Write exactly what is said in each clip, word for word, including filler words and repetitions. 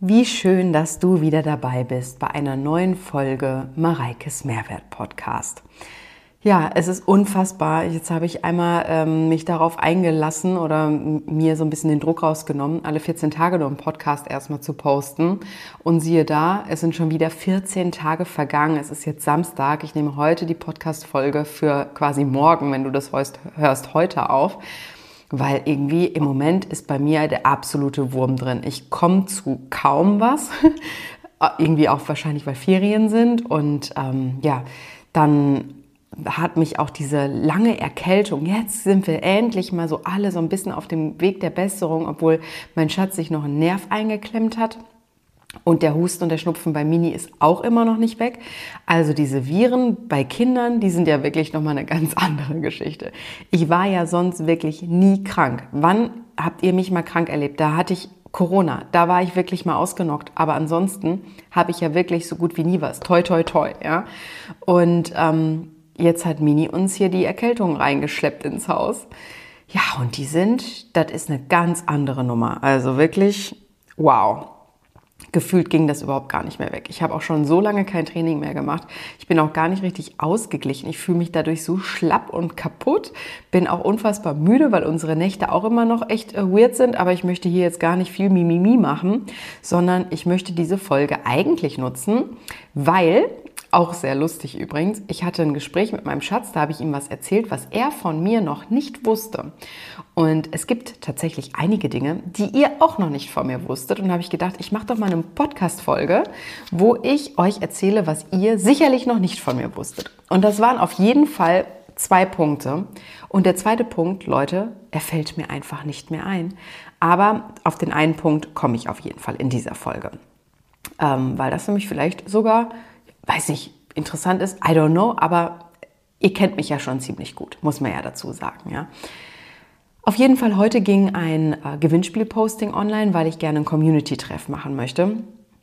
Wie schön, dass du wieder dabei bist bei einer neuen Folge Mareikes Mehrwert Podcast. Ja, es ist unfassbar. Jetzt habe ich einmal ähm, mich darauf eingelassen oder mir so ein bisschen den Druck rausgenommen, alle vierzehn Tage nur einen Podcast erstmal zu posten. Und siehe da, es sind schon wieder vierzehn Tage vergangen. Es ist jetzt Samstag. Ich nehme heute die Podcast-Folge für quasi morgen, wenn du das hörst, heute auf. Weil irgendwie im Moment ist bei mir der absolute Wurm drin. Ich komme zu kaum was. Irgendwie auch wahrscheinlich, weil Ferien sind. Und ähm, ja, dann hat mich auch diese lange Erkältung, jetzt sind wir endlich mal so alle so ein bisschen auf dem Weg der Besserung, obwohl mein Schatz sich noch einen Nerv eingeklemmt hat. Und der Husten und der Schnupfen bei Mini ist auch immer noch nicht weg. Also diese Viren bei Kindern, die sind ja wirklich nochmal eine ganz andere Geschichte. Ich war ja sonst wirklich nie krank. Wann habt ihr mich mal krank erlebt? Da hatte ich Corona, da war ich wirklich mal ausgenockt. Aber ansonsten habe ich ja wirklich so gut wie nie was. Toi, toi, toi. Ja? Und ähm, jetzt hat Mini uns hier die Erkältung reingeschleppt ins Haus. Ja, und die sind, das ist eine ganz andere Nummer. Also wirklich, wow. Gefühlt ging das überhaupt gar nicht mehr weg. Ich habe auch schon so lange kein Training mehr gemacht. Ich bin auch gar nicht richtig ausgeglichen. Ich fühle mich dadurch so schlapp und kaputt. Bin auch unfassbar müde, weil unsere Nächte auch immer noch echt weird sind. Aber ich möchte hier jetzt gar nicht viel Mimimi machen, sondern ich möchte diese Folge eigentlich nutzen, weil... Auch sehr lustig übrigens. Ich hatte ein Gespräch mit meinem Schatz, da habe ich ihm was erzählt, was er von mir noch nicht wusste. Und es gibt tatsächlich einige Dinge, die ihr auch noch nicht von mir wusstet. Und da habe ich gedacht, ich mache doch mal eine Podcast-Folge, wo ich euch erzähle, was ihr sicherlich noch nicht von mir wusstet. Und das waren auf jeden Fall zwei Punkte. Und der zweite Punkt, Leute, er fällt mir einfach nicht mehr ein. Aber auf den einen Punkt komme ich auf jeden Fall in dieser Folge. Ähm, weil das nämlich vielleicht sogar... weiß nicht, interessant ist, I don't know, aber ihr kennt mich ja schon ziemlich gut, muss man ja dazu sagen, ja. Auf jeden Fall, heute ging ein äh, Gewinnspiel-Posting online, weil ich gerne einen Community-Treff machen möchte.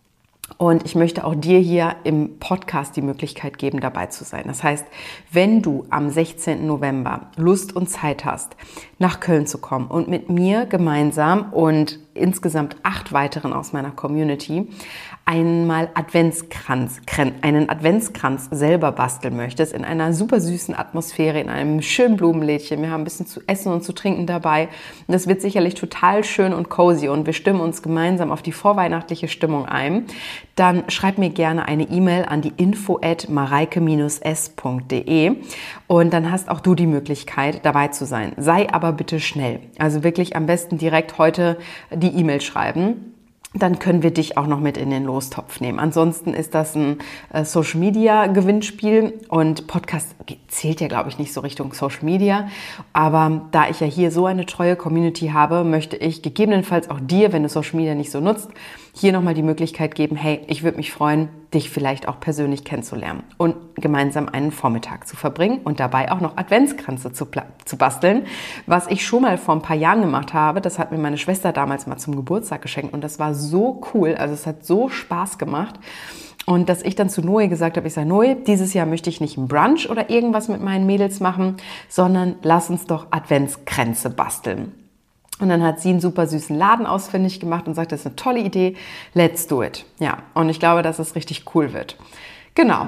Und ich möchte auch dir hier im Podcast die Möglichkeit geben, dabei zu sein. Das heißt, wenn du am sechzehnten November Lust und Zeit hast, nach Köln zu kommen und mit mir gemeinsam und insgesamt acht weiteren aus meiner Community einmal Adventskranz, einen Adventskranz selber basteln möchtest, in einer super süßen Atmosphäre, in einem schönen Blumenlädchen. Wir haben ein bisschen zu essen und zu trinken dabei. Und das wird sicherlich total schön und cozy und wir stimmen uns gemeinsam auf die vorweihnachtliche Stimmung ein. Dann schreib mir gerne eine E-Mail an die info at mareike dash s punkt de und dann hast auch du die Möglichkeit, dabei zu sein. Sei aber bitte schnell. Also wirklich am besten direkt heute die E-Mail schreiben. Dann können wir dich auch noch mit in den Lostopf nehmen. Ansonsten ist das ein äh, Social-Media-Gewinnspiel und Podcast zählt ja, glaube ich, nicht so Richtung Social Media. Aber da ich ja hier so eine treue Community habe, möchte ich gegebenenfalls auch dir, wenn du Social Media nicht so nutzt, hier nochmal die Möglichkeit geben, hey, ich würde mich freuen, dich vielleicht auch persönlich kennenzulernen und gemeinsam einen Vormittag zu verbringen und dabei auch noch Adventskränze zu, zu basteln, was ich schon mal vor ein paar Jahren gemacht habe. Das hat mir meine Schwester damals mal zum Geburtstag geschenkt und das war so cool, also es hat so Spaß gemacht. Und dass ich dann zu Noe gesagt habe, ich sage, Noe, dieses Jahr möchte ich nicht einen Brunch oder irgendwas mit meinen Mädels machen, sondern lass uns doch Adventskränze basteln. Und dann hat sie einen super süßen Laden ausfindig gemacht und sagt, das ist eine tolle Idee, let's do it. Ja, und ich glaube, dass es richtig cool wird. Genau.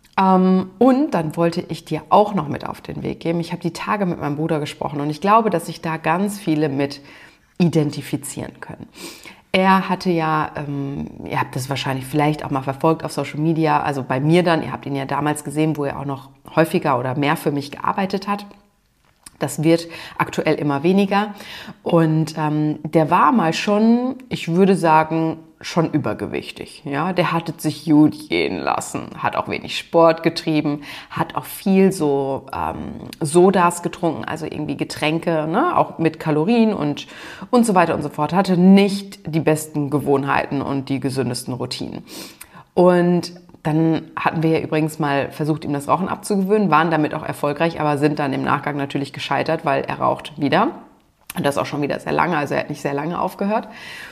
Und dann wollte ich dir auch noch mit auf den Weg geben. Ich habe die Tage mit meinem Bruder gesprochen und ich glaube, dass sich da ganz viele mit identifizieren können. Er hatte ja, ähm, ihr habt das wahrscheinlich vielleicht auch mal verfolgt auf Social Media, also bei mir dann, ihr habt ihn ja damals gesehen, wo er auch noch häufiger oder mehr für mich gearbeitet hat. Das wird aktuell immer weniger und ähm, der war mal schon, ich würde sagen, schon übergewichtig. Ja, der hat es sich gut gehen lassen, hat auch wenig Sport getrieben, hat auch viel so ähm, Sodas getrunken, also irgendwie Getränke, ne, auch mit Kalorien und und so weiter und so fort. Hatte nicht die besten Gewohnheiten und die gesündesten Routinen. Und dann hatten wir ja übrigens mal versucht, ihm das Rauchen abzugewöhnen, waren damit auch erfolgreich, aber sind dann im Nachgang natürlich gescheitert, weil er raucht wieder. Und das auch schon wieder sehr lange, also er hat nicht sehr lange aufgehört.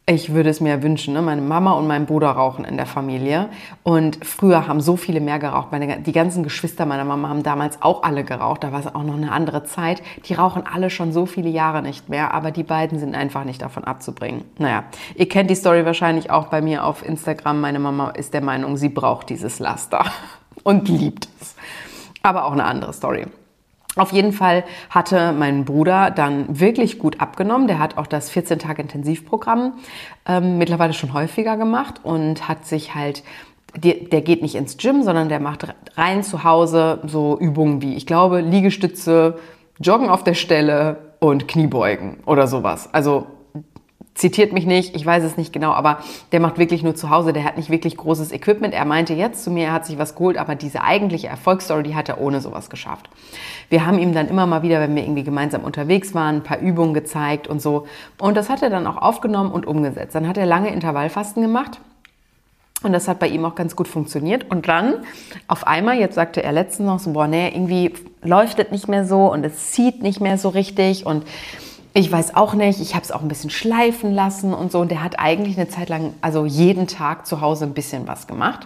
Ich würde es mir wünschen, ne? Meine Mama und mein Bruder rauchen in der Familie und früher haben so viele mehr geraucht. Meine, die ganzen Geschwister meiner Mama haben damals auch alle geraucht, da war es auch noch eine andere Zeit. Die rauchen alle schon so viele Jahre nicht mehr, aber die beiden sind einfach nicht davon abzubringen. Naja, ihr kennt die Story wahrscheinlich auch bei mir auf Instagram. Meine Mama ist der Meinung, sie braucht dieses Laster und liebt es. Aber auch eine andere Story. Auf jeden Fall hatte mein Bruder dann wirklich gut abgenommen. Der hat auch das vierzehn Tage Intensivprogramm ähm, mittlerweile schon häufiger gemacht und hat sich halt, der, der geht nicht ins Gym, sondern der macht rein zu Hause so Übungen wie, ich glaube, Liegestütze, Joggen auf der Stelle und Kniebeugen oder sowas. Also zitiert mich nicht, ich weiß es nicht genau, aber der macht wirklich nur zu Hause, der hat nicht wirklich großes Equipment. Er meinte jetzt zu mir, er hat sich was geholt, aber diese eigentliche Erfolgsstory, die hat er ohne sowas geschafft. Wir haben ihm dann immer mal wieder, wenn wir irgendwie gemeinsam unterwegs waren, ein paar Übungen gezeigt und so. Und das hat er dann auch aufgenommen und umgesetzt. Dann hat er lange Intervallfasten gemacht. Und das hat bei ihm auch ganz gut funktioniert. Und dann auf einmal, jetzt sagte er letztens noch so, boah, nee, irgendwie läuft es nicht mehr so und es zieht nicht mehr so richtig und ich weiß auch nicht, ich habe es auch ein bisschen schleifen lassen und so. Und der hat eigentlich eine Zeit lang, also jeden Tag zu Hause ein bisschen was gemacht.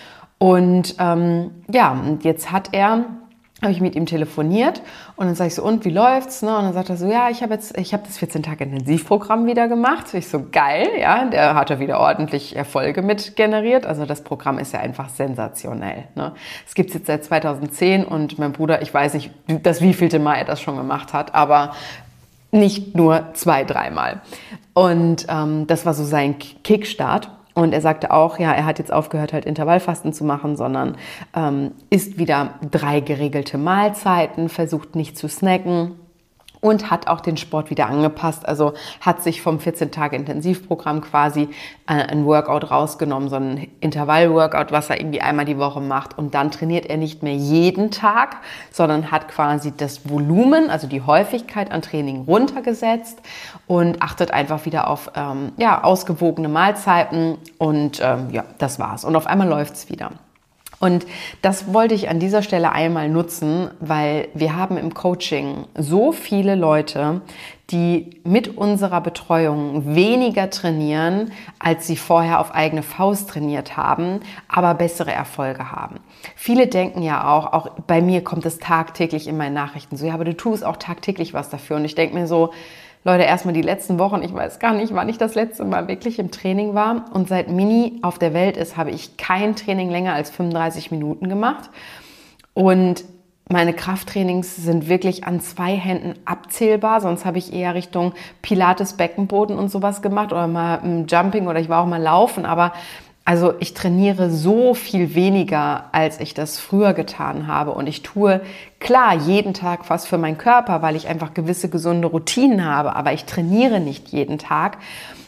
Und ähm, ja, und jetzt hat er, habe ich mit ihm telefoniert und dann sage ich so, und wie läuft's? Ne? Und dann sagt er so, ja, ich habe jetzt, ich habe das vierzehn Tage Intensivprogramm wieder gemacht. Ich so, geil, ja, der hat ja wieder ordentlich Erfolge mit generiert. Also das Programm ist ja einfach sensationell. Ne? Es gibt es jetzt seit zweitausendzehn und mein Bruder, ich weiß nicht, das wievielte Mal er das schon gemacht hat, aber nicht nur zwei, dreimal. Und ähm, das war so sein Kickstart. Und er sagte auch, ja, er hat jetzt aufgehört, halt Intervallfasten zu machen, sondern ähm, isst wieder drei geregelte Mahlzeiten, versucht nicht zu snacken und hat auch den Sport wieder angepasst. Also hat sich vom vierzehn Tage Intensivprogramm quasi äh, ein Workout rausgenommen, so ein Intervall-Workout, was er irgendwie einmal die Woche macht. Und dann trainiert er nicht mehr jeden Tag, sondern hat quasi das Volumen, also die Häufigkeit an Training runtergesetzt und achtet einfach wieder auf ähm, ja, ausgewogene Mahlzeiten. Und ähm, ja, das war's. Und auf einmal läuft's wieder. Und das wollte ich an dieser Stelle einmal nutzen, weil wir haben im Coaching so viele Leute, die mit unserer Betreuung weniger trainieren, als sie vorher auf eigene Faust trainiert haben, aber bessere Erfolge haben. Viele denken ja auch, auch bei mir kommt es tagtäglich in meinen Nachrichten so, ja, aber du tust auch tagtäglich was dafür. Und ich denke mir so, Leute, erstmal die letzten Wochen, ich weiß gar nicht, wann ich das letzte Mal wirklich im Training war. Und seit Mini auf der Welt ist, habe ich kein Training länger als fünfunddreißig Minuten gemacht. Und meine Krafttrainings sind wirklich an zwei Händen abzählbar. Sonst habe ich eher Richtung Pilates, Beckenboden und sowas gemacht oder mal im Jumping oder ich war auch mal laufen. Aber also ich trainiere so viel weniger, als ich das früher getan habe. Und ich tue, klar, jeden Tag was für meinen Körper, weil ich einfach gewisse gesunde Routinen habe. Aber ich trainiere nicht jeden Tag.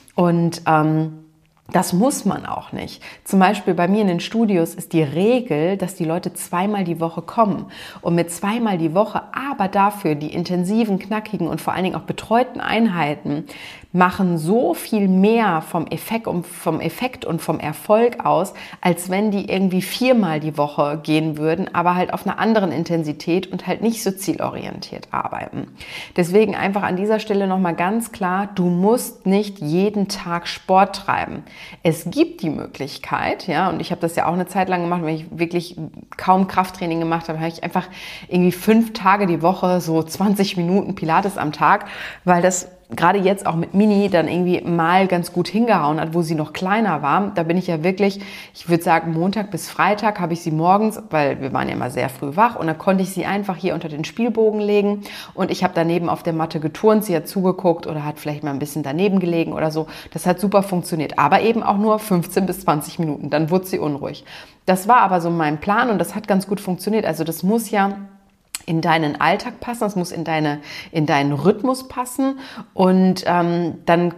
Und ähm, das muss man auch nicht. Zum Beispiel bei mir in den Studios ist die Regel, dass die Leute zweimal die Woche kommen. Und mit zweimal die Woche, aber dafür die intensiven, knackigen und vor allen Dingen auch betreuten Einheiten machen so viel mehr vom Effekt und vom Effekt und vom Erfolg aus, als wenn die irgendwie viermal die Woche gehen würden, aber halt auf einer anderen Intensität und halt nicht so zielorientiert arbeiten. Deswegen einfach an dieser Stelle nochmal ganz klar, du musst nicht jeden Tag Sport treiben. Es gibt die Möglichkeit, ja, und ich habe das ja auch eine Zeit lang gemacht, wenn ich wirklich kaum Krafttraining gemacht habe, habe ich einfach irgendwie fünf Tage die Woche so zwanzig Minuten Pilates am Tag, weil das gerade jetzt auch mit Mini dann irgendwie mal ganz gut hingehauen hat, wo sie noch kleiner war. Da bin ich ja wirklich, ich würde sagen, Montag bis Freitag habe ich sie morgens, weil wir waren ja immer sehr früh wach und dann konnte ich sie einfach hier unter den Spielbogen legen und ich habe daneben auf der Matte geturnt, sie hat zugeguckt oder hat vielleicht mal ein bisschen daneben gelegen oder so. Das hat super funktioniert, aber eben auch nur fünfzehn bis zwanzig Minuten, dann wurde sie unruhig. Das war aber so mein Plan und das hat ganz gut funktioniert. Also das muss ja in deinen Alltag passen, das muss in, deine, in deinen Rhythmus passen und ähm, dann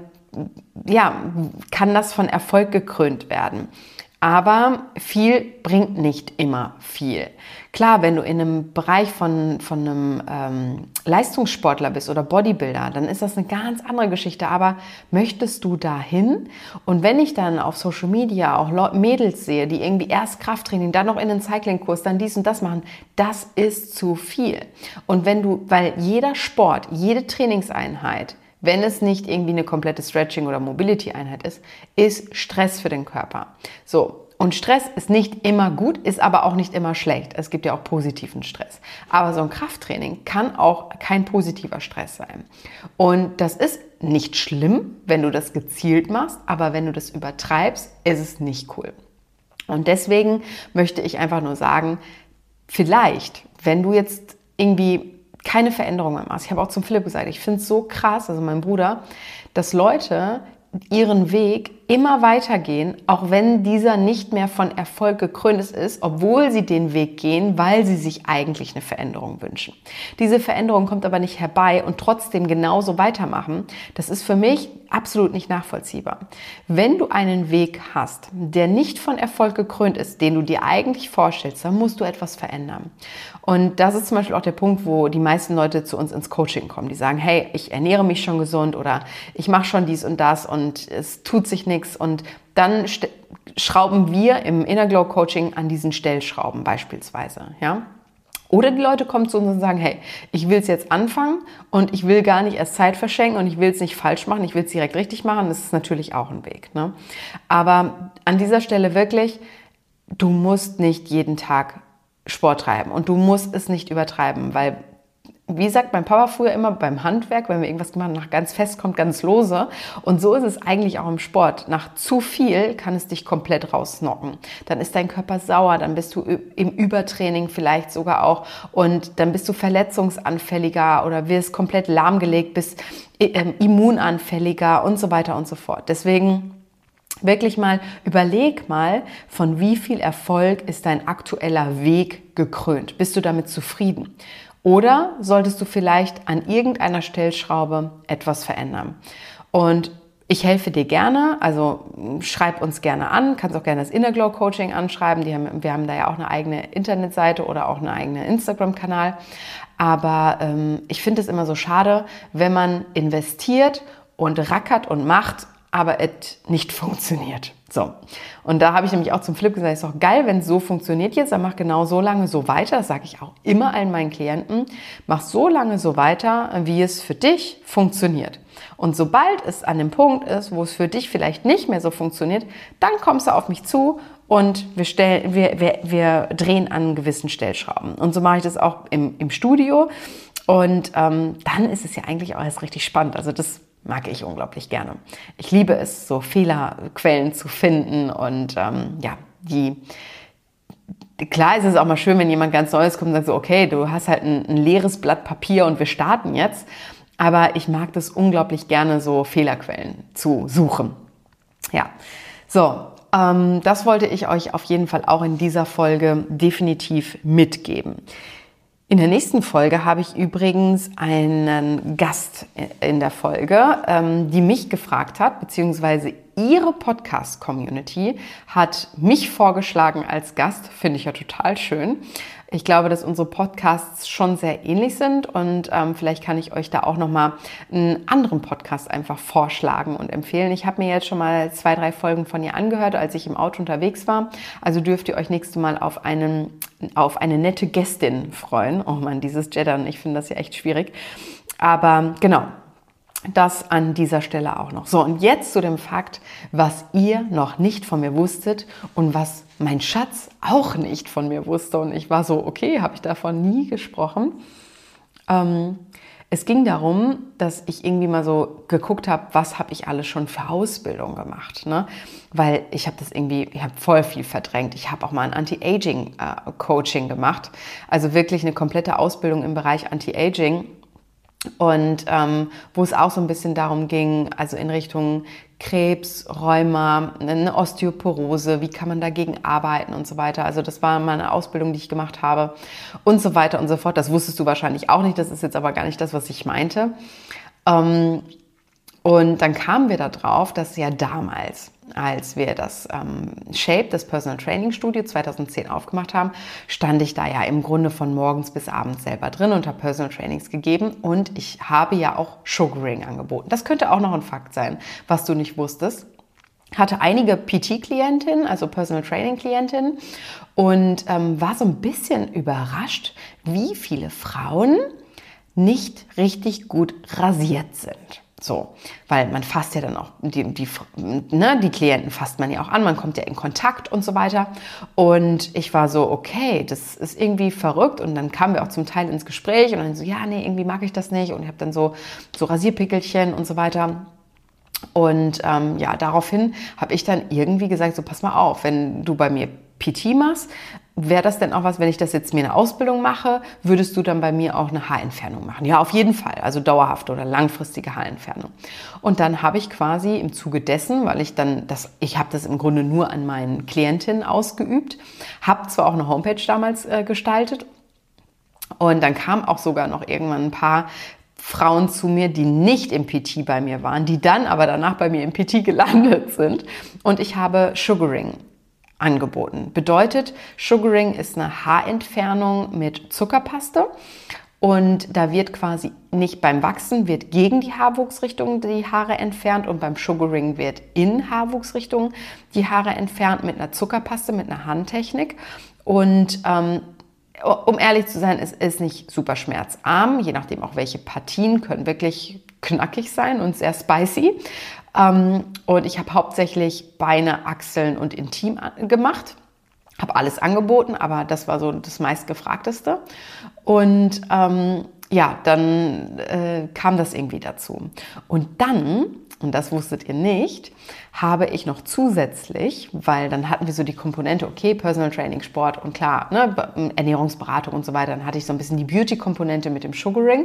ja, kann das von Erfolg gekrönt werden. Aber viel bringt nicht immer viel. Klar, wenn du in einem Bereich von, von einem ähm, Leistungssportler bist oder Bodybuilder, dann ist das eine ganz andere Geschichte. Aber möchtest du dahin? Und wenn ich dann auf Social Media auch Mädels sehe, die irgendwie erst Krafttraining, dann noch in den Cyclingkurs, dann dies und das machen, das ist zu viel. Und wenn du, weil jeder Sport, jede Trainingseinheit wenn es nicht irgendwie eine komplette Stretching- oder Mobility-Einheit ist, ist Stress für den Körper. So, und Stress ist nicht immer gut, ist aber auch nicht immer schlecht. Es gibt ja auch positiven Stress. Aber so ein Krafttraining kann auch kein positiver Stress sein. Und das ist nicht schlimm, wenn du das gezielt machst, aber wenn du das übertreibst, ist es nicht cool. Und deswegen möchte ich einfach nur sagen, vielleicht, wenn du jetzt irgendwie keine Veränderung mehr machst, ich habe auch zum Philipp gesagt, ich finde es so krass, also mein Bruder, dass Leute ihren Weg immer weitergehen, auch wenn dieser nicht mehr von Erfolg gekrönt ist, obwohl sie den Weg gehen, weil sie sich eigentlich eine Veränderung wünschen. Diese Veränderung kommt aber nicht herbei und trotzdem genauso weitermachen. Das ist für mich absolut nicht nachvollziehbar. Wenn du einen Weg hast, der nicht von Erfolg gekrönt ist, den du dir eigentlich vorstellst, dann musst du etwas verändern. Und das ist zum Beispiel auch der Punkt, wo die meisten Leute zu uns ins Coaching kommen. Die sagen, hey, ich ernähre mich schon gesund oder ich mache schon dies und das und es tut sich nichts. Und dann schrauben wir im Inner Glow Coaching an diesen Stellschrauben beispielsweise, ja. Oder die Leute kommen zu uns und sagen, hey, ich will es jetzt anfangen und ich will gar nicht erst Zeit verschenken und ich will es nicht falsch machen, ich will es direkt richtig machen. Das ist natürlich auch ein Weg, ne? Aber an dieser Stelle wirklich, du musst nicht jeden Tag Sport treiben und du musst es nicht übertreiben, weil, wie sagt mein Papa früher immer beim Handwerk, wenn wir irgendwas gemacht haben, nach ganz fest kommt ganz lose. Und so ist es eigentlich auch im Sport. Nach zu viel kann es dich komplett rausnocken. Dann ist dein Körper sauer, dann bist du im Übertraining vielleicht sogar auch und dann bist du verletzungsanfälliger oder wirst komplett lahmgelegt, bist immunanfälliger und so weiter und so fort. Deswegen wirklich mal, überleg mal, von wie viel Erfolg ist dein aktueller Weg gekrönt? Bist du damit zufrieden? Oder solltest du vielleicht an irgendeiner Stellschraube etwas verändern? Und ich helfe dir gerne, also schreib uns gerne an, kannst auch gerne das Inner Glow Coaching anschreiben. Die haben, wir haben da ja auch eine eigene Internetseite oder auch einen eigenen Instagram-Kanal. Aber ähm, ich finde es immer so schade, wenn man investiert und rackert und macht, aber es nicht funktioniert. So, und da habe ich nämlich auch zum Philipp gesagt, ist doch geil, wenn es so funktioniert jetzt, dann mach genau so lange so weiter, das sage ich auch immer allen meinen Klienten, mach so lange so weiter, wie es für dich funktioniert. Und sobald es an dem Punkt ist, wo es für dich vielleicht nicht mehr so funktioniert, dann kommst du auf mich zu und wir, stellen, wir, wir, wir drehen an gewissen Stellschrauben. Und so mache ich das auch im, im Studio und ähm, dann ist es ja eigentlich auch erst richtig spannend, also das mag ich unglaublich gerne. Ich liebe es, so Fehlerquellen zu finden und ähm, ja, die, klar ist es auch mal schön, wenn jemand ganz Neues kommt und sagt so, okay, du hast halt ein, ein leeres Blatt Papier und wir starten jetzt, aber ich mag das unglaublich gerne, so Fehlerquellen zu suchen. Ja, so, ähm, das wollte ich euch auf jeden Fall auch in dieser Folge definitiv mitgeben. In der nächsten Folge habe ich übrigens einen Gast in der Folge, die mich gefragt hat, beziehungsweise ihre Podcast-Community hat mich vorgeschlagen als Gast. Finde ich ja total schön. Ich glaube, dass unsere Podcasts schon sehr ähnlich sind und ähm, vielleicht kann ich euch da auch nochmal einen anderen Podcast einfach vorschlagen und empfehlen. Ich habe mir jetzt schon mal zwei, drei Folgen von ihr angehört, als ich im Auto unterwegs war. Also dürft ihr euch nächstes Mal auf, einen, auf eine nette Gästin freuen. Oh Mann, dieses Jeddern, ich finde das ja echt schwierig. Aber genau. Das an dieser Stelle auch noch. So, und jetzt zu dem Fakt, was ihr noch nicht von mir wusstet und was mein Schatz auch nicht von mir wusste. Und ich war so, okay, habe ich davon nie gesprochen. Ähm, es ging darum, dass ich irgendwie mal so geguckt habe, was habe ich alles schon für Ausbildung gemacht. Ne? Weil ich habe das irgendwie, ich habe voll viel verdrängt. Ich habe auch mal ein Anti-Aging-Coaching gemacht. Also wirklich eine komplette Ausbildung im Bereich Anti-Aging. Und ähm, wo es auch so ein bisschen darum ging, also in Richtung Krebs, Rheuma, eine Osteoporose, wie kann man dagegen arbeiten und so weiter. Also das war mal eine Ausbildung, die ich gemacht habe und so weiter und so fort. Das wusstest du wahrscheinlich auch nicht, das ist jetzt aber gar nicht das, was ich meinte. Ähm, und dann kamen wir da drauf, dass ja damals, als wir das ähm, Shape, das Personal Training Studio zweitausendzehn aufgemacht haben, stand ich da ja im Grunde von morgens bis abends selber drin und habe Personal Trainings gegeben und ich habe ja auch Sugaring angeboten. Das könnte auch noch ein Fakt sein, was du nicht wusstest. Hatte einige P T-Klientinnen, also Personal Training-Klientinnen und ähm, war so ein bisschen überrascht, wie viele Frauen nicht richtig gut rasiert sind. So, weil man fasst ja dann auch, die, die, ne, die Klienten fasst man ja auch an, man kommt ja in Kontakt und so weiter. Und ich war so, okay, das ist irgendwie verrückt. Und dann kamen wir auch zum Teil ins Gespräch und dann so, ja, nee, irgendwie mag ich das nicht. Und ich habe dann so, so Rasierpickelchen und so weiter. Und ähm, ja, daraufhin habe ich dann irgendwie gesagt, so pass mal auf, wenn du bei mir P T machst, wäre das denn auch was, wenn ich das jetzt mir eine Ausbildung mache, würdest du dann bei mir auch eine Haarentfernung machen? Ja, auf jeden Fall, also dauerhafte oder langfristige Haarentfernung. Und dann habe ich quasi im Zuge dessen, weil ich dann, das, ich habe das im Grunde nur an meinen Klientinnen ausgeübt, habe zwar auch eine Homepage damals äh, gestaltet und dann kam auch sogar noch irgendwann ein paar Frauen zu mir, die nicht im P T bei mir waren, die dann aber danach bei mir im P T gelandet sind und ich habe Sugaring angeboten. Bedeutet, Sugaring ist eine Haarentfernung mit Zuckerpaste und da wird quasi nicht beim Wachsen, wird gegen die Haarwuchsrichtung die Haare entfernt und beim Sugaring wird in Haarwuchsrichtung die Haare entfernt mit einer Zuckerpaste, mit einer Handtechnik und ähm, um ehrlich zu sein, es ist nicht super schmerzarm, je nachdem auch welche Partien können wirklich knackig sein und sehr spicy. Und ich habe hauptsächlich Beine, Achseln und Intim gemacht, habe alles angeboten, aber das war so das meistgefragteste. Und ähm, ja, dann äh, kam das irgendwie dazu. Und dann, und das wusstet ihr nicht, habe ich noch zusätzlich, weil dann hatten wir so die Komponente, okay, Personal Training, Sport und klar, ne, Ernährungsberatung und so weiter, dann hatte ich so ein bisschen die Beauty-Komponente mit dem Sugaring.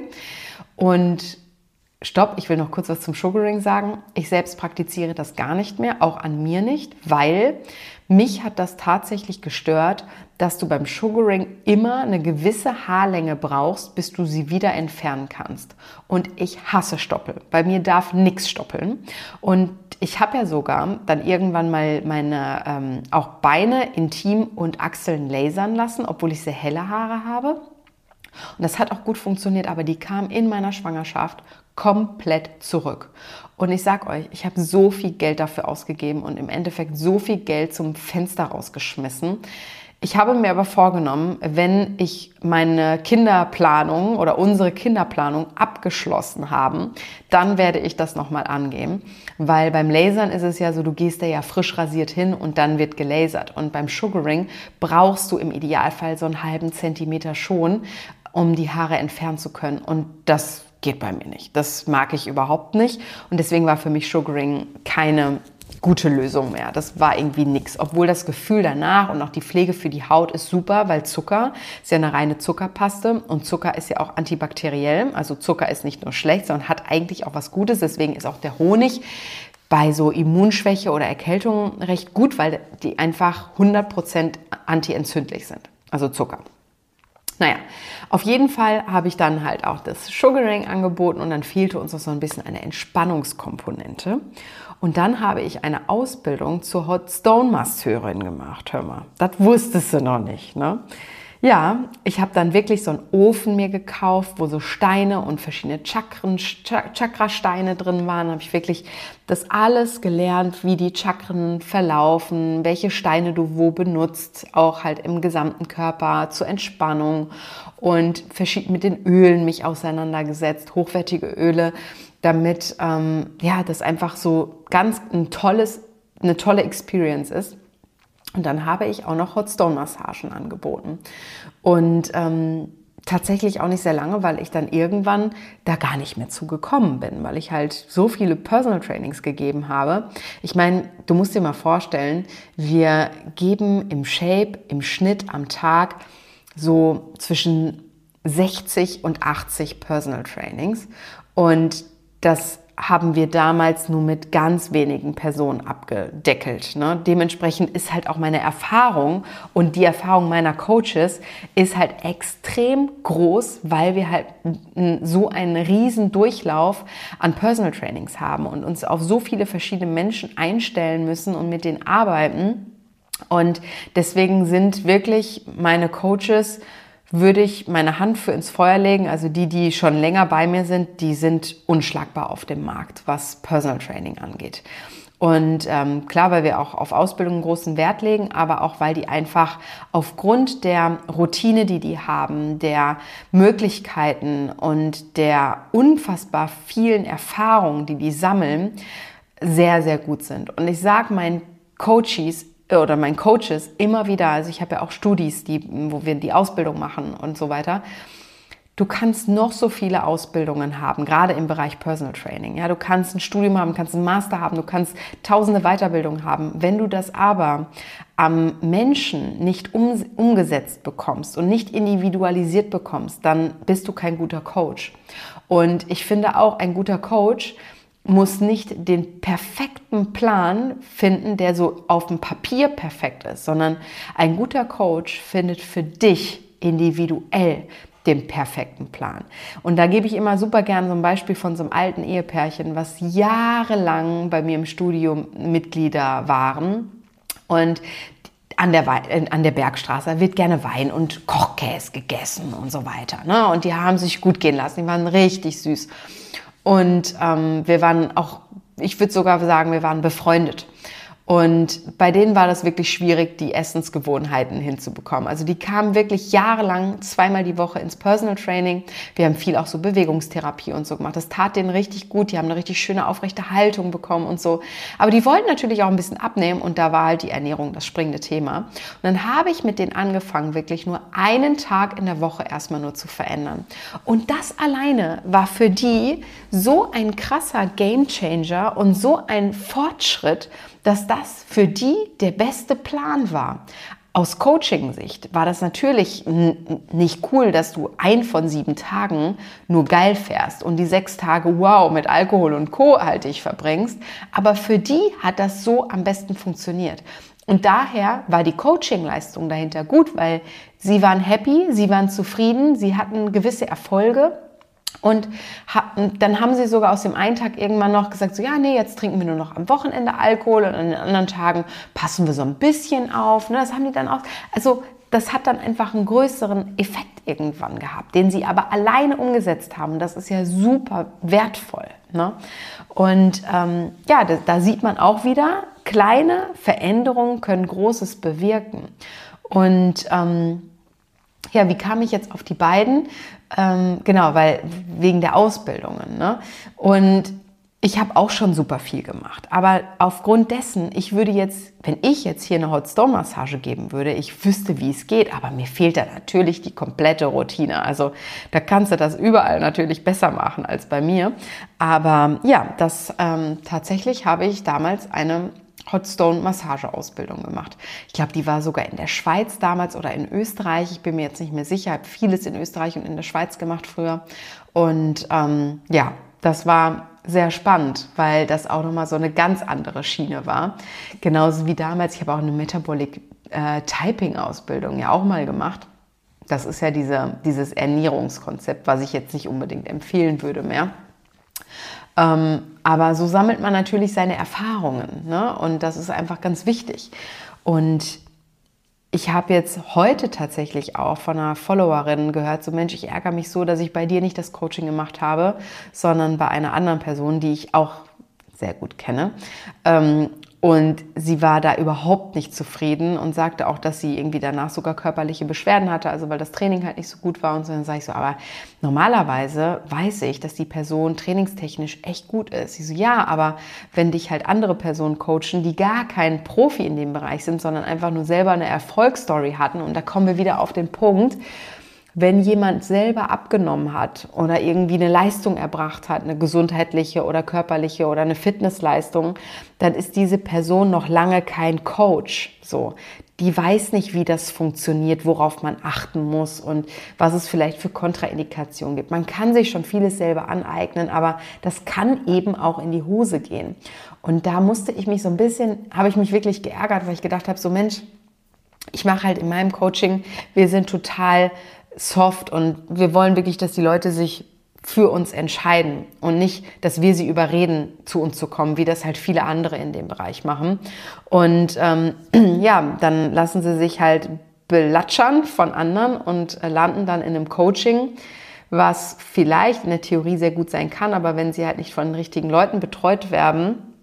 Und stopp, ich will noch kurz was zum Sugaring sagen. Ich selbst praktiziere das gar nicht mehr, auch an mir nicht, weil mich hat das tatsächlich gestört, dass du beim Sugaring immer eine gewisse Haarlänge brauchst, bis du sie wieder entfernen kannst. Und ich hasse Stoppel. Bei mir darf nichts stoppeln. Und ich habe ja sogar dann irgendwann mal meine ähm, auch Beine, Intim und Achseln lasern lassen, obwohl ich sehr helle Haare habe. Und das hat auch gut funktioniert, aber die kam in meiner Schwangerschaft komplett zurück. Und ich sag euch, ich habe so viel Geld dafür ausgegeben und im Endeffekt so viel Geld zum Fenster rausgeschmissen. Ich habe mir aber vorgenommen, wenn ich meine Kinderplanung oder unsere Kinderplanung abgeschlossen haben, dann werde ich das nochmal angehen. Weil beim Lasern ist es ja so, du gehst da ja frisch rasiert hin und dann wird gelasert. Und beim Sugaring brauchst du im Idealfall so einen halben Zentimeter schon, um die Haare entfernen zu können. Und das geht bei mir nicht. Das mag ich überhaupt nicht. Und deswegen war für mich Sugaring keine gute Lösung mehr. Das war irgendwie nix. Obwohl das Gefühl danach und auch die Pflege für die Haut ist super, weil Zucker ist ja eine reine Zuckerpaste und Zucker ist ja auch antibakteriell. Also Zucker ist nicht nur schlecht, sondern hat eigentlich auch was Gutes. Deswegen ist auch der Honig bei so Immunschwäche oder Erkältung recht gut, weil die einfach hundert Prozent antientzündlich sind. Also Zucker. Naja, auf jeden Fall habe ich dann halt auch das Sugaring angeboten und dann fehlte uns noch so ein bisschen eine Entspannungskomponente. Und dann habe ich eine Ausbildung zur Hot Stone Masseurin gemacht. Hör mal, das wusstest du noch nicht, ne? Ja, ich habe dann wirklich so einen Ofen mir gekauft, wo so Steine und verschiedene Chakren, Chakrasteine drin waren. Da habe ich wirklich das alles gelernt, wie die Chakren verlaufen, welche Steine du wo benutzt, auch halt im gesamten Körper zur Entspannung und mit den Ölen mich auseinandergesetzt, hochwertige Öle, damit ähm, ja, das einfach so ganz ein tolles, eine tolle Experience ist. Und dann habe ich auch noch Hot Stone Massagen angeboten. Und ähm, tatsächlich auch nicht sehr lange, weil ich dann irgendwann da gar nicht mehr zugekommen bin, weil ich halt so viele Personal Trainings gegeben habe. Ich meine, du musst dir mal vorstellen, wir geben im Shape, im Schnitt am Tag so zwischen sechzig und achtzig Personal Trainings. Und das haben wir damals nur mit ganz wenigen Personen abgedeckelt. Ne? Dementsprechend ist halt auch meine Erfahrung und die Erfahrung meiner Coaches ist halt extrem groß, weil wir halt so einen riesen Durchlauf an Personal Trainings haben und uns auf so viele verschiedene Menschen einstellen müssen und mit denen arbeiten. Und deswegen sind wirklich meine Coaches, würde ich meine Hand für ins Feuer legen, also die, die schon länger bei mir sind, die sind unschlagbar auf dem Markt, was Personal Training angeht. Und ähm, klar, weil wir auch auf Ausbildung einen großen Wert legen, aber auch, weil die einfach aufgrund der Routine, die die haben, der Möglichkeiten und der unfassbar vielen Erfahrungen, die die sammeln, sehr, sehr gut sind. Und ich sage meinen Coaches oder meinen Coaches immer wieder, also ich habe ja auch Studis, die, wo wir die Ausbildung machen und so weiter. Du kannst noch so viele Ausbildungen haben, gerade im Bereich Personal Training. Ja, du kannst ein Studium haben, kannst einen Master haben, du kannst tausende Weiterbildungen haben. Wenn du das aber am Menschen nicht um, umgesetzt bekommst und nicht individualisiert bekommst, dann bist du kein guter Coach. Und ich finde auch, ein guter Coach muss nicht den perfekten Plan finden, der so auf dem Papier perfekt ist, sondern ein guter Coach findet für dich individuell den perfekten Plan. Und da gebe ich immer super gerne so ein Beispiel von so einem alten Ehepärchen, was jahrelang bei mir im Studium Mitglieder waren. Und an der, Wein, an der Bergstraße wird gerne Wein und Kochkäse gegessen und so weiter. Ne? Und die haben sich gut gehen lassen, die waren richtig süß. Und ähm, wir waren auch, ich würde sogar sagen, wir waren befreundet. Und bei denen war das wirklich schwierig, die Essensgewohnheiten hinzubekommen. Also die kamen wirklich jahrelang zweimal die Woche ins Personal Training. Wir haben viel auch so Bewegungstherapie und so gemacht. Das tat denen richtig gut. Die haben eine richtig schöne aufrechte Haltung bekommen und so. Aber die wollten natürlich auch ein bisschen abnehmen und da war halt die Ernährung das springende Thema. Und dann habe ich mit denen angefangen, wirklich nur einen Tag in der Woche erstmal nur zu verändern. Und das alleine war für die so ein krasser Gamechanger und so ein Fortschritt, dass das für die der beste Plan war. Aus Coaching-Sicht war das natürlich nicht cool, dass du ein von sieben Tagen nur geil fährst und die sechs Tage, wow, mit Alkohol und Co. halt dich verbringst. Aber für die hat das so am besten funktioniert. Und daher war die Coaching-Leistung dahinter gut, weil sie waren happy, sie waren zufrieden, sie hatten gewisse Erfolge. Und dann haben sie sogar aus dem einen Tag irgendwann noch gesagt, so ja, nee, jetzt trinken wir nur noch am Wochenende Alkohol und an den anderen Tagen passen wir so ein bisschen auf. Das haben die dann auch, also das hat dann einfach einen größeren Effekt irgendwann gehabt, den sie aber alleine umgesetzt haben. Das ist ja super wertvoll. Ne? Und ähm, ja, da, da sieht man auch wieder, kleine Veränderungen können Großes bewirken. Und ähm, ja, wie kam ich jetzt auf die beiden? Ähm, genau, weil wegen der Ausbildungen. Ne? Und ich habe auch schon super viel gemacht. Aber aufgrund dessen, ich würde jetzt, wenn ich jetzt hier eine Hot Stone Massage geben würde, ich wüsste, wie es geht, aber mir fehlt da natürlich die komplette Routine. Also da kannst du das überall natürlich besser machen als bei mir. Aber ja, das ähm, tatsächlich habe ich damals eine Hot Stone Massageausbildung gemacht. Ich glaube, die war sogar in der Schweiz damals oder in Österreich. Ich bin mir jetzt nicht mehr sicher. Ich habe vieles in Österreich und in der Schweiz gemacht früher. Und ähm, ja, das war sehr spannend, weil das auch nochmal so eine ganz andere Schiene war. Genauso wie damals. Ich habe auch eine Metabolic äh, Typing Ausbildung ja auch mal gemacht. Das ist ja diese, dieses Ernährungskonzept, was ich jetzt nicht unbedingt empfehlen würde mehr. Ähm, aber so sammelt man natürlich seine Erfahrungen, ne? Und das ist einfach ganz wichtig. Und ich habe jetzt heute tatsächlich auch von einer Followerin gehört, so Mensch, ich ärgere mich so, dass ich bei dir nicht das Coaching gemacht habe, sondern bei einer anderen Person, die ich auch sehr gut kenne. Ähm, Und sie war da überhaupt nicht zufrieden und sagte auch, dass sie irgendwie danach sogar körperliche Beschwerden hatte, also weil das Training halt nicht so gut war. Und so, dann sage ich so, aber normalerweise weiß ich, dass die Person trainingstechnisch echt gut ist. Sie so, ja, aber wenn dich halt andere Personen coachen, die gar kein Profi in dem Bereich sind, sondern einfach nur selber eine Erfolgsstory hatten, und da kommen wir wieder auf den Punkt, wenn jemand selber abgenommen hat oder irgendwie eine Leistung erbracht hat, eine gesundheitliche oder körperliche oder eine Fitnessleistung, dann ist diese Person noch lange kein Coach. So, die weiß nicht, wie das funktioniert, worauf man achten muss und was es vielleicht für Kontraindikationen gibt. Man kann sich schon vieles selber aneignen, aber das kann eben auch in die Hose gehen. Und da musste ich mich so ein bisschen, habe ich mich wirklich geärgert, weil ich gedacht habe, so Mensch, ich mache halt in meinem Coaching, wir sind total soft und wir wollen wirklich, dass die Leute sich für uns entscheiden und nicht, dass wir sie überreden, zu uns zu kommen, wie das halt viele andere in dem Bereich machen. Und ähm, ja, dann lassen sie sich halt belatschern von anderen und landen dann in einem Coaching, was vielleicht in der Theorie sehr gut sein kann, aber wenn sie halt nicht von den richtigen Leuten betreut werden,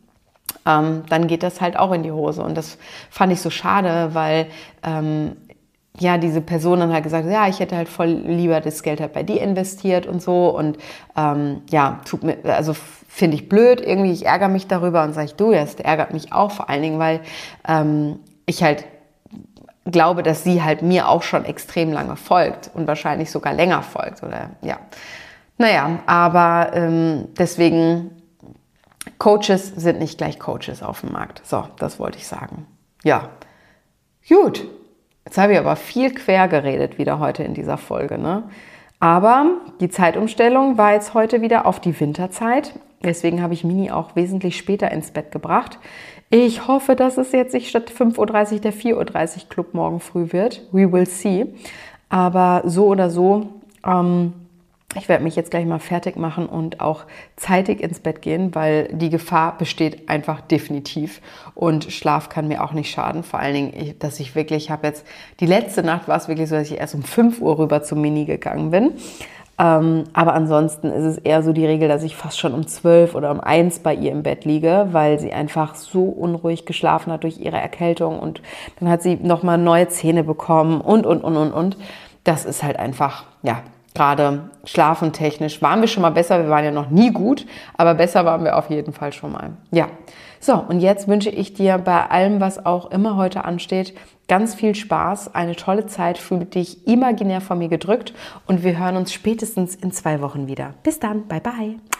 ähm, dann geht das halt auch in die Hose. Und das fand ich so schade, weil ähm, ja, diese Person dann halt gesagt, ja, ich hätte halt voll lieber das Geld halt bei dir investiert und so. Und ähm, ja, tut mir, also finde ich blöd, irgendwie, ich ärgere mich darüber und sage ich, du, das ärgert mich auch vor allen Dingen, weil ähm, ich halt glaube, dass sie halt mir auch schon extrem lange folgt und wahrscheinlich sogar länger folgt. Oder ja, naja, aber ähm, deswegen, Coaches sind nicht gleich Coaches auf dem Markt. So, das wollte ich sagen. Ja, gut. Jetzt habe ich aber viel quer geredet wieder heute in dieser Folge, ne? Aber die Zeitumstellung war jetzt heute wieder auf die Winterzeit. Deswegen habe ich Mini auch wesentlich später ins Bett gebracht. Ich hoffe, dass es jetzt nicht statt fünf Uhr dreißig der vier Uhr dreißig Club morgen früh wird. We will see. Aber so oder so, ähm, ich werde mich jetzt gleich mal fertig machen und auch zeitig ins Bett gehen, weil die Gefahr besteht einfach definitiv. Und Schlaf kann mir auch nicht schaden. Vor allen Dingen, dass ich wirklich, ich habe jetzt, die letzte Nacht war es wirklich so, dass ich erst um fünf Uhr rüber zum Mini gegangen bin. Ähm, aber ansonsten ist es eher so die Regel, dass ich fast schon um zwölf oder um eins bei ihr im Bett liege, weil sie einfach so unruhig geschlafen hat durch ihre Erkältung. Und dann hat sie nochmal neue Zähne bekommen und, und, und, und, und. Das ist halt einfach, ja, gerade schlafentechnisch waren wir schon mal besser, wir waren ja noch nie gut, aber besser waren wir auf jeden Fall schon mal. Ja, so und jetzt wünsche ich dir bei allem, was auch immer heute ansteht, ganz viel Spaß, eine tolle Zeit, fühle dich imaginär von mir gedrückt und wir hören uns spätestens in zwei Wochen wieder. Bis dann, bye bye.